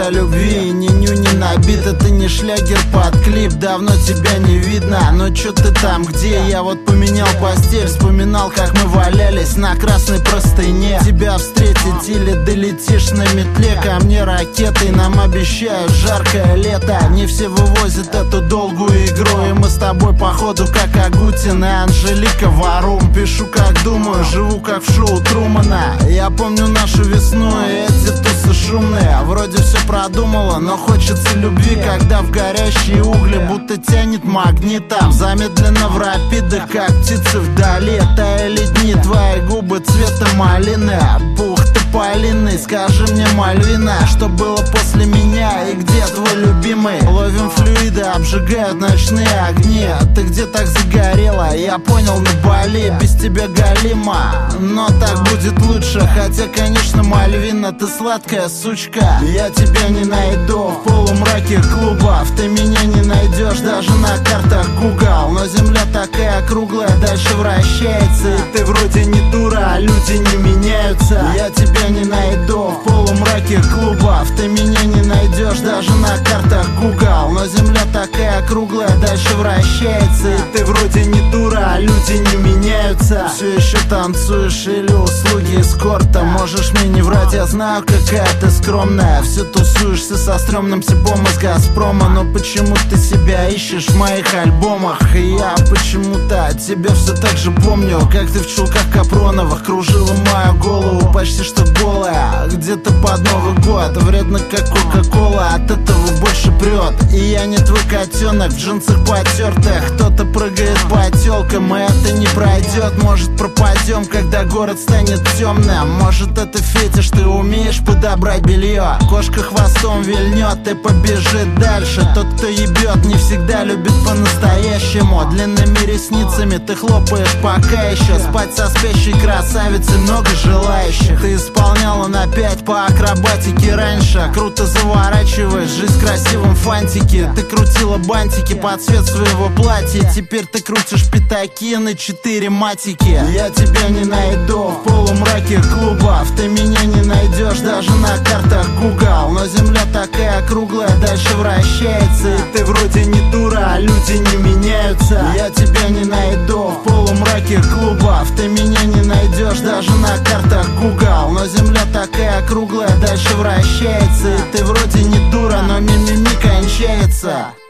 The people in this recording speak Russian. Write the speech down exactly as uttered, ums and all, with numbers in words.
о любви, ни ню не набит. Это не шлягер под клип, давно тебя не видно. Но чё ты там, где? Я вот поменял постель, вспоминал, как мы валялись на красной простыне. Тебя встретить или долетишь на метле, ко мне ракетой, нам обещают жаркое лето. Не все вывозят эту долгую игру, и мы с тобой походу как Агутин и Анжелика Варум. Пишу как думаю, живу как в шоу Трумана. Я помню нашу весну и эти тусы шумные. Вроде все продумала, но хочется любви, когда в горящие угли будто тянет магнитом. Замедленно в рапидах, как птицы вдали. Таяли дни, твои губы цвета малины. Пух тополиный, скажи мне, Мальвина, что было после меня и где твой любимый? Ловим флюиды, обжигают ночные огни. Ты где так загорела? Я понял, на Бали. Без тебя галима, но так будет лучше. Хотя, конечно, Мальвина, ты сладкая сучка. Я тебя не найду в полумраке клубов. Ты меня не найдешь даже на картах Google. Но земля такая круглая, дальше вращается. И ты вроде не дура, а люди не меняются. Я тебя не найду в полумраке клубов. Ты меня не найдешь даже на картах Google. Но земля такая круглая, дальше вращается. И ты вроде не дура, а люди не меняются. Все еще танцуешь или услуги эскорта? Можешь мне не врать, я знаю, какая ты скромная. Все тусуешься со стрёмным типом из Газпрома. Но почему ты себя ищешь в моих альбомах? И я почему-то тебя все так же помню, как ты в чулках капроновых кружила мою голову почти что голая. Где-то под Новый год, вредно как Кока-Кола, от этого больше прет. И я не твой котенок в джинсах потертых. Кто-то прыгает по тёлкам, и это не пройдет. Может, пропадем, когда город станет темным. Может, это фетиш, ты умеешь подобрать белье. Кошка хвостом вильнет и побежит дальше. Тот, кто ебет, не всегда любит по-настоящему. Длинными ресницами ты хлопаешь пока еще. Спать со спящей красавицей много желающих. Ты исполняла на пять по акробатике раньше. Круто заворачиваешь жизнь в красивом фантике. Ты крутила бантики под цвет своего платья. Теперь ты крутишь пятаки на четыре матики. Я тебя не найду в полумраке клубов. Ты меня не найдешь даже на картах Google. Но земля такая круглая, дальше вращается. И ты вроде не дура, а люди не меняются. Я тебя не найду в полумраке клубов. Ты меня не найдешь даже на картах Google. Но земля такая круглая, дальше вращается. И ты вроде не дура, но ми-ми-ми кончается.